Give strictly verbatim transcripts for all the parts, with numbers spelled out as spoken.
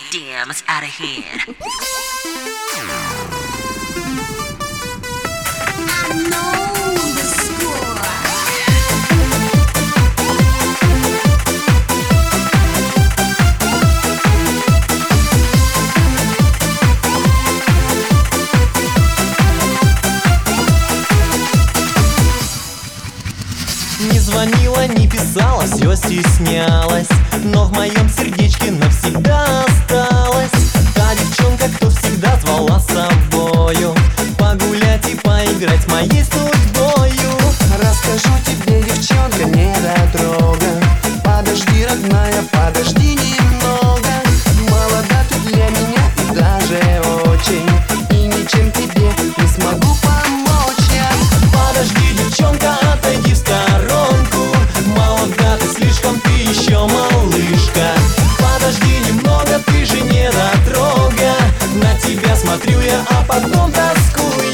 Damn, it's out of hand. I know the score. Не звонила, не писала, все стеснялась, но в моем сердечке навсегда осталась та девчонка, кто всегда звала с собою погулять и поиграть моей судьбою. Расскажу тебе, девчонка, недотрога, подожди, родная, подожди немного. Молода ты для меня и даже очень, и ничем тебе не смогу помочь я. Подожди, девчонка, отойди в сторонку, молода ты слишком, ты еще малышка. Подожди немного, ты же недотрога, на тебя смотрю я, а потом тоскую.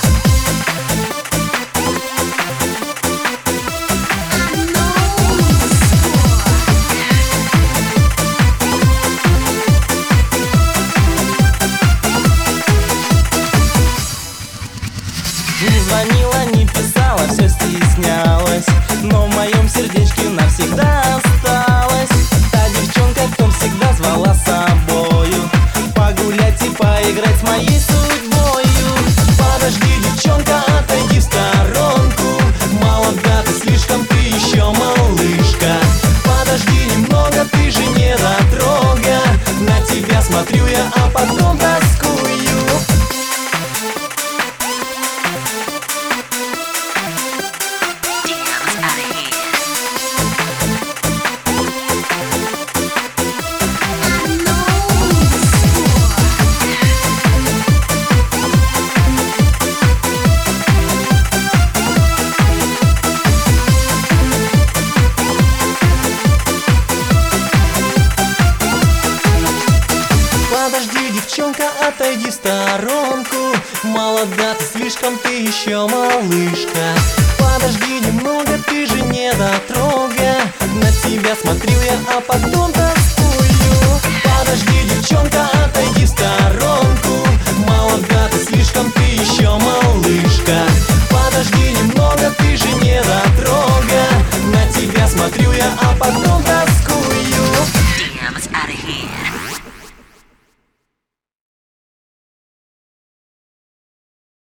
Не звонила, не писала, все стеснялась, но в моем сердечке навсегда осталась та девчонка, кто всегда звала с собою погулять и поиграть с моей судьбою. Подожди, девчонка, отойди в сторонку, молода ты слишком, ты еще малышка. Подожди немного, ты же недотрога, на тебя смотрю я, а потом тоскую. Подожди, девчонка, отойди в сторонку, молода ты слишком, ты еще малышка. Подожди немного, ты же недотрога, на тебя смотрю я, а потом тоскую. Подожди, девчонка, отойди в сторонку, молода ты слишком, ты еще малышка. Подожди немного, ты же недотрога, на тебя смотрю я, а потом